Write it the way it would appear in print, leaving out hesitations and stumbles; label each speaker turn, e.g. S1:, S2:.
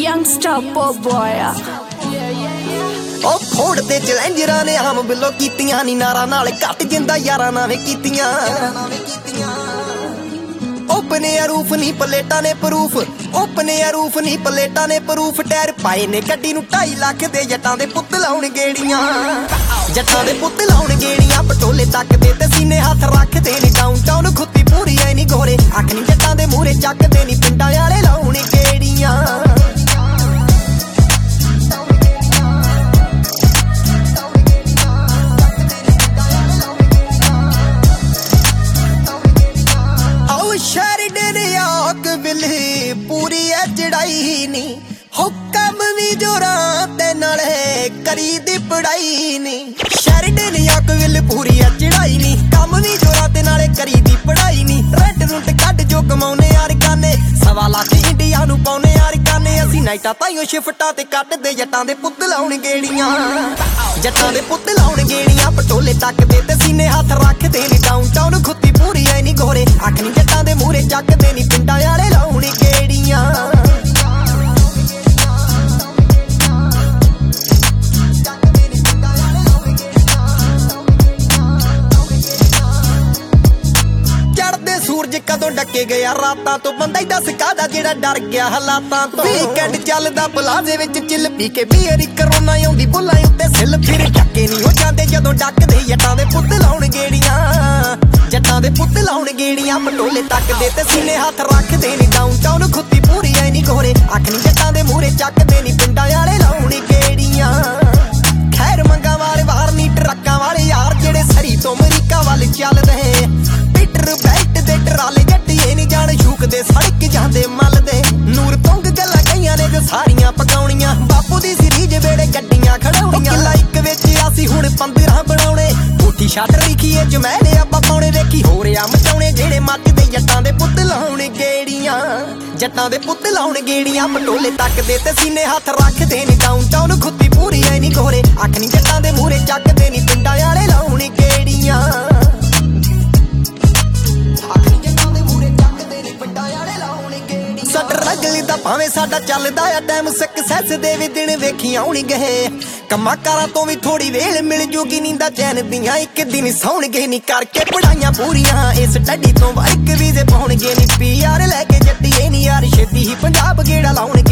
S1: youngster boy
S2: ਉਹ ਫੋੜ ਤੇ ਚੈਲੰਜਰਾਂ ਨੇ ਹਮ ਬਿੱਲੋ ਕੀਤੀਆਂ ਨੀ ਨਾਰਾਂ ਨਾਲ ਘੱਟ ਜਿੰਦਾ ਯਾਰਾਂ ਨਾਵੇਂ ਕੀਤੀਆਂ ਓਪਨੇ ਰੂਫ ਨਹੀਂ ਪਲੇਟਾਂ ਨੇ ਪ੍ਰੂਫ ਓਪਨੇ ਰੂਫ ਨਹੀਂ ਪਲੇਟਾਂ ਨੇ ਪ੍ਰੂਫ ਟਾਇਰ ਪਾਏ ਨੇ ਗੱਡੀ ਨੂੰ 2.5 ਲੱਖ ਦੇ ਜੱਟਾਂ ਦੇ ਪੁੱਤ ਲਾਉਣ ਗੇੜੀਆਂ ਜੱਟਾਂ ਦੇ ਪੁੱਤ ਲਾਉਣ ਗੇੜੀਆਂ ਪਟੋਲੇ ਤੱਕਦੇ ਤੇ ਸੀਨੇ ਹੱਥ ਰੱਖਦੇ ਨੇ ਡਾਊਨਟਾਊਨ ਖੁੱਤੀ ਪੂਰੀ ਐ ਨੀ ਗੋਰੇ ਅੱਖ ਨੀ ਜੱਟਾਂ ਦੇ ਮੂਹਰੇ ਚੱਕਦੇ ਨੀ ਪਿੰਡਾਂ ਵਾਲੇ ਲਾਉਣ ਗੇੜੀਆਂ पूरी है चढ़ाई नी हो कम भी जोरा ते नाले करी दी पढ़ाई नी शहर अक विल पूरी है चढ़ाई नी कम भी जोरा ते नाले करी दी पढ़ाई नी रेड रूट कट जो कमाउने यार काने 1.25 लाख इंडिया नू पाउने यार काने असी नाइटा ताइयों शिफ्टा ते कट दे जट्टां दे पुत्त लाउण गेड़ियां जट्टां दे पुत्त लाउण गेड़ियां पटोले तकदे ते सीने हथ रखदे नी डाउनटाउन खुत्ती पूरी ऐ नी गोरे अख नी जट्टां दे मूहरे चकदे नी पिंडां वाले लाउण गेड़ियां सूरज कदों डके गया रातां तो बंदा ही दस कादा जेड़ा डर गया हालातां तो वीकेंड चलदा प्लाजे विच चिल पी के बीयर करोना आउंदी बुल्लां उत्ते सिल फिर डके नहीं हो जांदे जदों डकदे जट्टां दे पुत्त लाउण गेड़ियां जट्टां दे पुत्त लाउण गेड़ियां पटोले तकदे ते सीने हथ रखदे नी डाउनटाउन खुत्ती पूरी ऐ नी गोरे अख नी जट्टां दे मूहरे चकदे नी पिंडां वाले लाउण गेड़ियां खैर मंगा वाले बाहर नी ट्रक्कां वाले यार जेड़े सरी तो अमरीका वाल चलदे पीटर बैट दे टराले जट्टिए नी जान शूकदे सड़क जांदे मलदे नूर तुंग गल्लां कईयां ने सारियां पकाउणियां बापू दी सीरीज वेड़े गड्डियां खड़ाउणियां किला इक विच आसी हुण 15 बनाउणे कोठी छट लिखीए जमैले आपां पाउणे वेखी हो रिया मचाउणे जेड़े मचदे जट्टां दे पुत्त लाउण गेड़ियां जट्टां दे पुत्त लाउण गेड़ियां पटोले तकदे ते सीने हथ रखदे नी डाउनटाउन खुत्ती पूरी ऐ नी गोरे अख नी जट्टां दे मूहरे चकदे नी पिंडां वाले लाउण गेड़ियां रगली दा भावें साडा चलदा आ टाइम सक्सैस दे भी दिन वेखी आउणगे कम्मां कारां तो भी थोड़ी वेल मिल जूगी नींदा चैन दियां एक दिन सौणगे नी करके पढ़ाइयां पूरियां इस स्टडी तो वर्क वीजे पाउणगे नी पीआर लैके जट्टिए नी यार छेती ही पंजाब गेड़ा लाउणगे